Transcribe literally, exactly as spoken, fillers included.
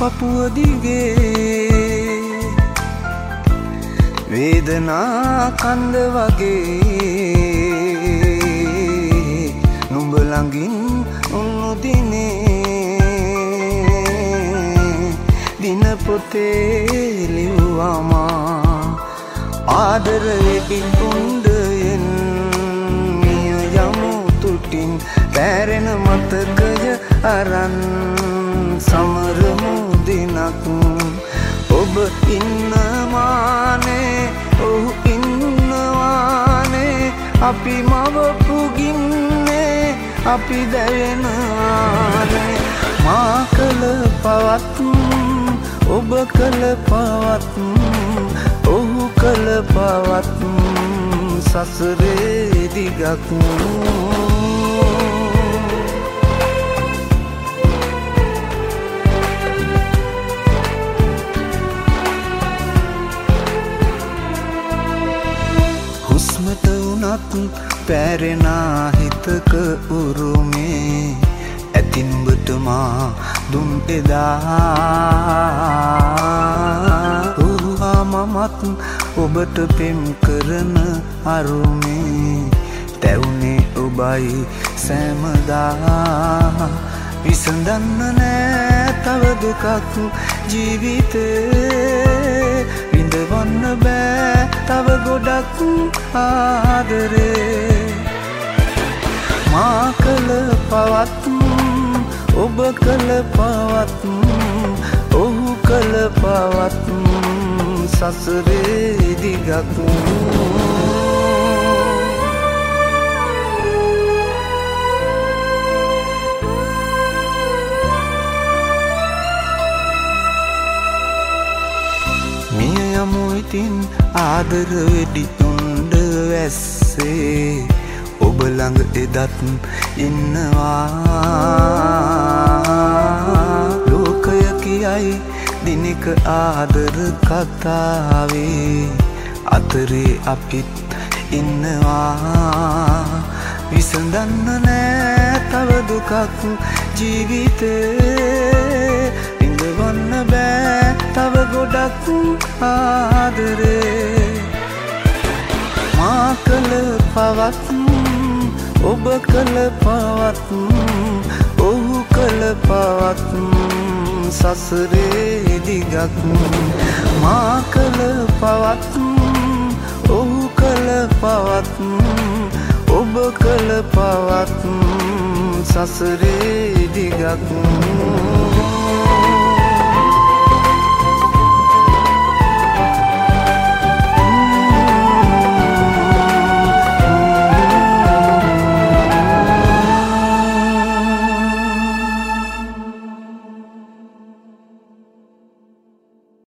පපුව දිගේ වේදනා කන්ද වගේ නුඹ ළඟින් උන්නු දිනේ දින පොතේ ලිව්වමා ආදරයෙන් උණ්ඩයෙන් මිය යමු තුටින් පැරෙන මතකය අරන් සමරමු දිනක් ඔබ ඉන්නවානේ ඔහු ඉන්නවානේ අපි මවපු ගින්නේ අපි දැවෙනවානේ මා කළ පවත් ඔබ කළ පවත් ඔහු කළ පවත් සසරේ දිගක් හුස්මට වුණත් පැරෙනා හිතක උරුමේ ඇති නුඹට මා දුන් එදා උහා මමත් ඔබට පෙම් කරන අරුමේ තැවුනේ ඔබයි සෑමදා විසඳන්න නෑ තව දුකක් ජීවිතේ විඳවන්න බෑ තව ගොඩක් ආදරේ මා කළ පවත් ඔබ කළ පවත් ඔහු කළ පවත් සසරේ දිගක් මිය යමු ඉතින් ආදර වෙඩි උණ්ඩ වැස්සේ ඔබ ළඟ එදත් ඉන්නවා ලෝකය කියයි දිනක ආදර කතාවේ අතරේ අපිත් ඉන්නවා විසඳන්න නෑ තව දුකක් ජීවිතේ ඉඳවන්න බෑ තව ගොඩක් ආදරේ මා කළ පවත් ඔබ කළ පවත් ඔහු කළ පවත් සසරේ දිගක් මා කළ පවත් ඔහු කළ පවත් ඔබ කළ පවත් සසරේ දිගක්